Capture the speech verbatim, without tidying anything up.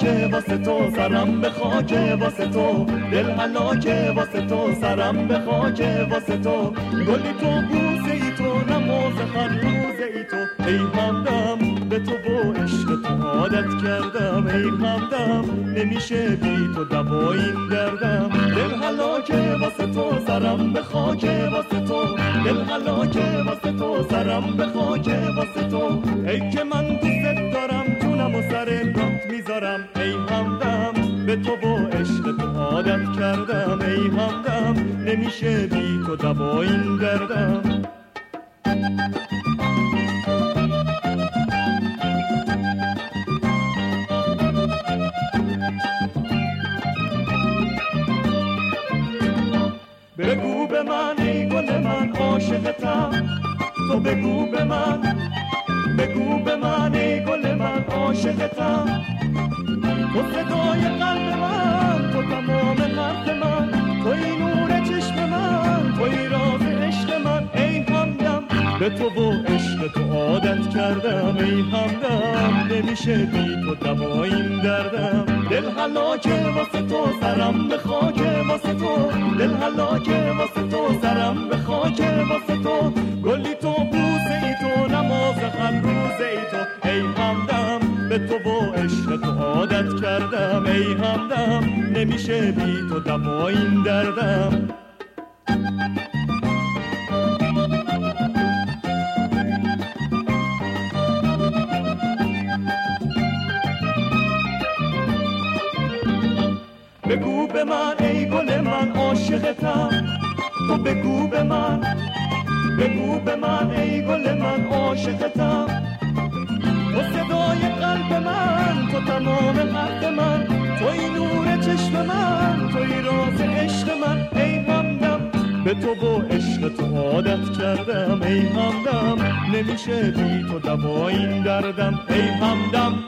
هلاکه واسه تو، سرم به خاکه واسه تو، دل هلاکه واسه تو، سرم به خاکه واسه تو. گلی تو بوسه ای تو، نماز خروزه ای تو، ای همدم به تو و عشق تو عادت کردم. ای همدم نمیشه بی تو دوا این دردم. دل هلاکه واسه تو، سرم به خاکه واسه تو، دل هلاکه واسه تو، سرم به خاکه واسه تو. ای که من دوست دارم جونم و سر رات میذارم. ای همدم به تو و عشق تو عادت کردم. ای همدم نمیشه بی تو دوا این دردم. بگو به من ای گل من عاشقتم، تو بگو به من، بگو به من ای گل من عاشقتم. تو صدای قلب من، تو تمام حرف من، توی نور چشم من، توی راز عشق من. ای همدم به تو و عشق تو عادت کردم. ای همدم نمیشه بی تو دوا این دردم. دل هلاکه واسه تو، سرم به خاکه واسه تو، دل هلاکه واسه تو، سرم به خاکه واسه تو. گلی تو بوسه ای تو، نماز خروزه ای تو، ای همدم به تو و عشق تو عادت کردم. ای همدم نمیشه بی تو دوا این دردم. بگو به من ای گل من عاشقتم، تو بگو به من، بگو به من ای گل من عاشقتم. تو صدای قلب من، تو تمام حرف من، توی نور چشم من، توی راز عشق من. ای همدم به تو و عشق تو عادت کردم. ای همدم نمیشه بی تو دوا این دردم. ای همدم